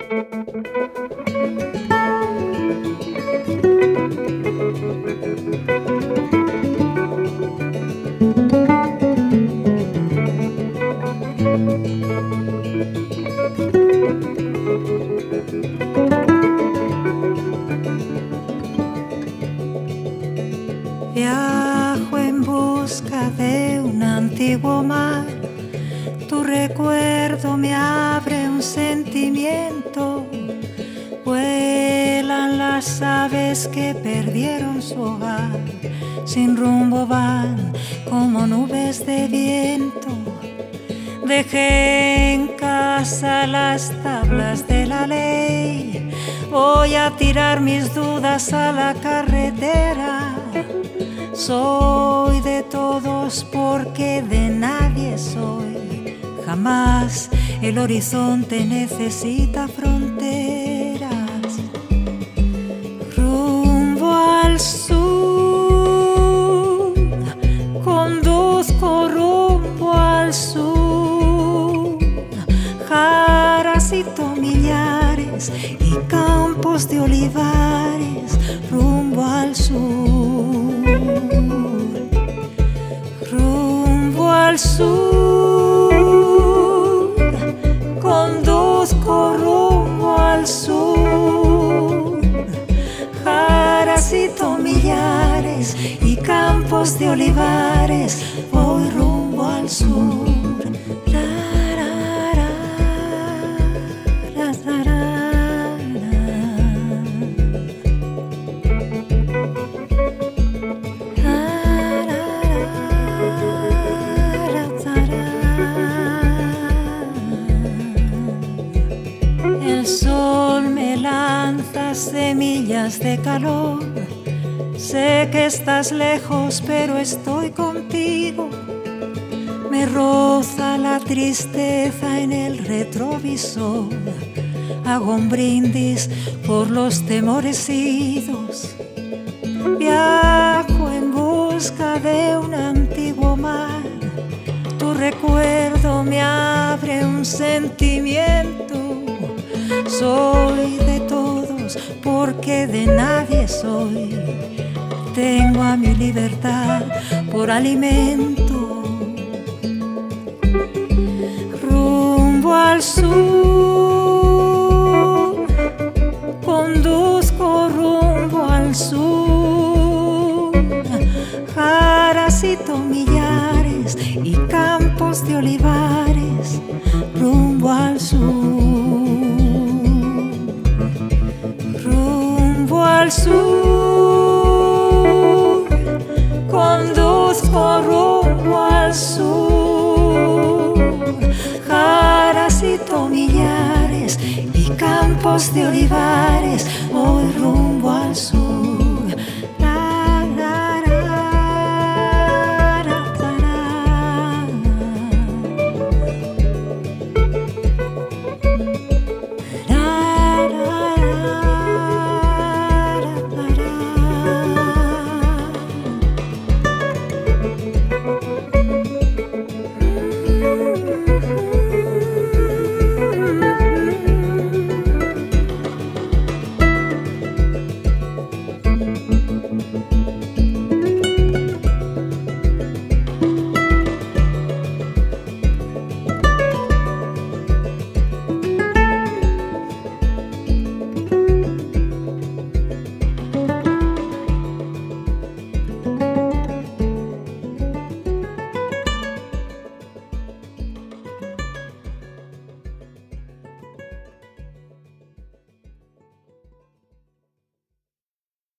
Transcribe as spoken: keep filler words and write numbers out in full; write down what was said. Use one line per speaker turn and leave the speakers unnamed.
Viajo en busca de un antiguo mar. Tu recuerdo me abre un sentimiento. Vuelan las aves que perdieron su hogar. Sin rumbo van como nubes de viento. Dejé en casa las tablas de la ley. Voy a tirar mis dudas a la carretera. Soy de todos porque de nadie soy. Jamás el horizonte necesita fronteras. Rumbo al sur, conduzco rumbo al sur. Jaras y tomillares y campos de olivares, rumbo al sur. Rumbo al sur, conduzco rumbo al sur. Jaras y tomillares y campos de olivares, voy rumbo al sur. El sol me lanza semillas de calor. Sé que estás lejos, pero estoy contigo. Me roza la tristeza en el retrovisor. Hago un brindis por los temores idos. Viajo en busca de un antiguo mar. Tu recuerdo me abre un sentimiento. Soy de todos porque de nadie soy. Tengo a mi libertad por alimento. Rumbo al sur, conduzco rumbo al sur. Jaras y tomillares y campos de olivares, rumbo al sur. Rumbo al sur, conduzco rumbo al sur. Jaras y tomillares y campos de olivares, voy